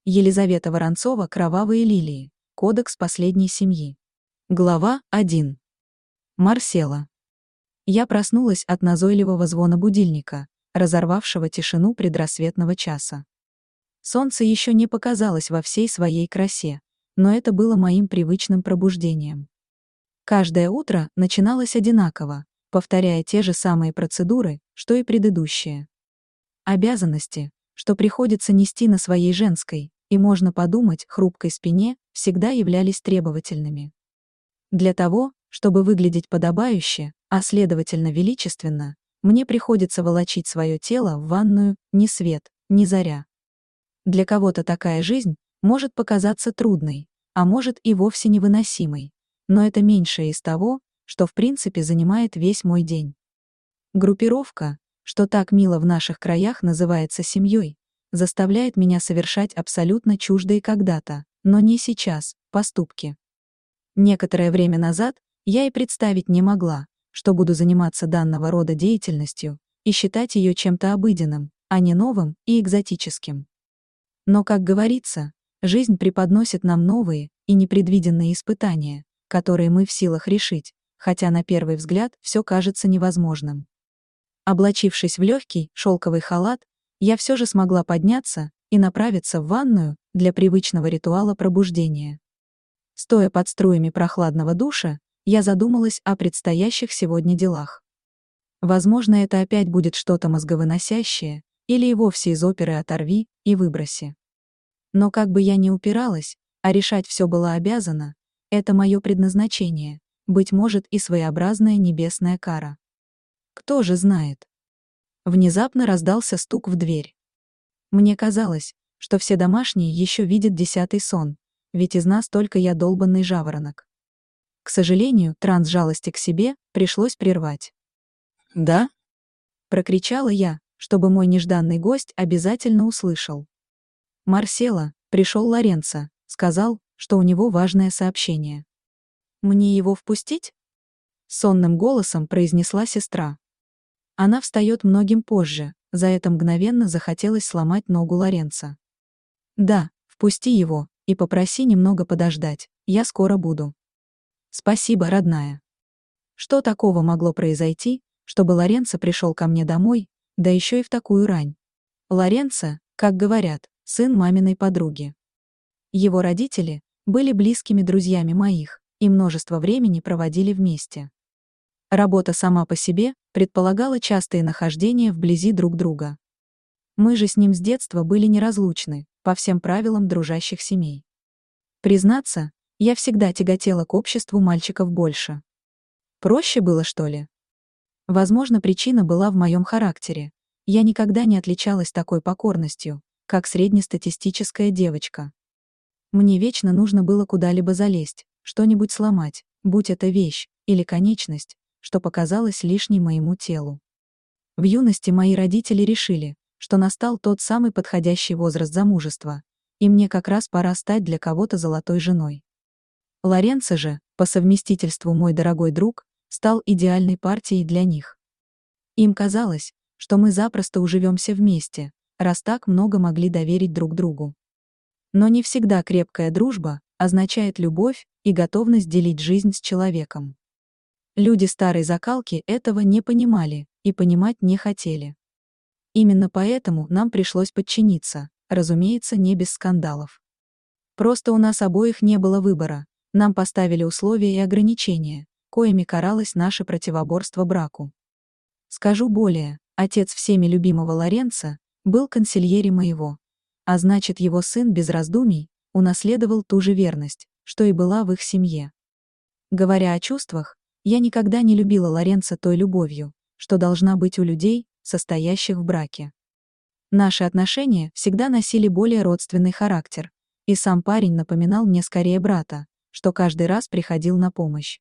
Елизавета Воронцова «Кровавые лилии. Кодекс последней семьи». Глава 1. Марсела. Я проснулась от назойливого звона будильника, разорвавшего тишину предрассветного часа. Солнце еще не показалось во всей своей красе, но это было моим привычным пробуждением. Каждое утро начиналось одинаково, повторяя те же самые процедуры, что и предыдущие. Обязанности, что приходится нести на своей женской, и можно подумать, хрупкой спине, всегда являлись требовательными. Для того, чтобы выглядеть подобающе, а следовательно величественно, мне приходится волочить свое тело в ванную ни свет, ни заря. Для кого-то такая жизнь может показаться трудной, а может и вовсе невыносимой, но это меньшее из того, что в принципе занимает весь мой день. Группировка, что так мило в наших краях называется семьей, заставляет меня совершать абсолютно чуждые когда-то, но не сейчас, поступки. Некоторое время назад я и представить не могла, что буду заниматься данного рода деятельностью и считать ее чем-то обыденным, а не новым и экзотическим. Но, как говорится, жизнь преподносит нам новые и непредвиденные испытания, которые мы в силах решить, хотя на первый взгляд все кажется невозможным. Облачившись в легкий шелковый халат, я все же смогла подняться и направиться в ванную для привычного ритуала пробуждения. Стоя под струями прохладного душа, я задумалась о предстоящих сегодня делах. Возможно, это опять будет что-то мозговыносящее, или и вовсе из оперы «Оторви и выброси». Но как бы я ни упиралась, а решать все было обязано, это мое предназначение, быть может и своеобразная небесная кара. Кто же знает? Внезапно раздался стук в дверь. Мне казалось, что все домашние еще видят 10-й сон, ведь из нас только я долбанный жаворонок. К сожалению, транс жалости к себе пришлось прервать. «Да?» — прокричала я, чтобы мой нежданный гость обязательно услышал. «Марсела, пришел Лоренцо, сказал, что у него важное сообщение». «Мне его впустить?» — сонным голосом произнесла сестра. Она встает многим позже, за это мгновенно захотелось сломать ногу Лоренцо. «Да, впусти его, и попроси немного подождать, я скоро буду». «Спасибо, родная». Что такого могло произойти, чтобы Лоренцо пришел ко мне домой, да еще и в такую рань? Лоренцо, как говорят, сын маминой подруги. Его родители были близкими друзьями моих, и множество времени проводили вместе. Работа сама по себе предполагала частые нахождения вблизи друг друга. Мы же с ним с детства были неразлучны, по всем правилам дружащих семей. Признаться, я всегда тяготела к обществу мальчиков больше. Проще было, что ли? Возможно, причина была в моем характере. Я никогда не отличалась такой покорностью, как среднестатистическая девочка. Мне вечно нужно было куда-либо залезть, что-нибудь сломать, будь это вещь или конечность, что показалось лишней моему телу. В юности мои родители решили, что настал тот самый подходящий возраст замужества, и мне как раз пора стать для кого-то золотой женой. Лоренцо же, по совместительству мой дорогой друг, стал идеальной партией для них. Им казалось, что мы запросто уживемся вместе, раз так много могли доверить друг другу. Но не всегда крепкая дружба означает любовь и готовность делить жизнь с человеком. Люди старой закалки этого не понимали и понимать не хотели. Именно поэтому нам пришлось подчиниться, разумеется, не без скандалов. Просто у нас обоих не было выбора, нам поставили условия и ограничения, коими каралось наше противоборство браку. Скажу более, отец всеми любимого Лоренцо был консильери моего, а значит, его сын без раздумий унаследовал ту же верность, что и была в их семье. Говоря о чувствах, я никогда не любила Лоренцо той любовью, что должна быть у людей, состоящих в браке. Наши отношения всегда носили более родственный характер, и сам парень напоминал мне скорее брата, что каждый раз приходил на помощь.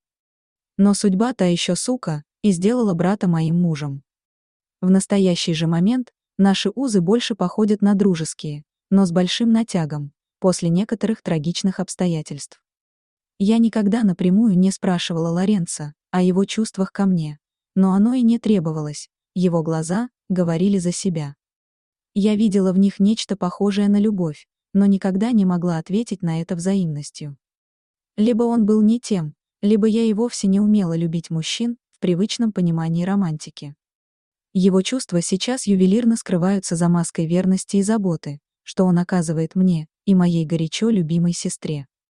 Но судьба та еще сука, и сделала брата моим мужем. В настоящий же момент наши узы больше походят на дружеские, но с большим натягом, после некоторых трагичных обстоятельств. Я никогда напрямую не спрашивала Лоренцо о его чувствах ко мне, но оно и не требовалось, его глаза говорили за себя. Я видела в них нечто похожее на любовь, но никогда не могла ответить на это взаимностью. Либо он был не тем, либо я и вовсе не умела любить мужчин в привычном понимании романтики. Его чувства сейчас ювелирно скрываются за маской верности и заботы, что он оказывает мне и моей горячо любимой сестре.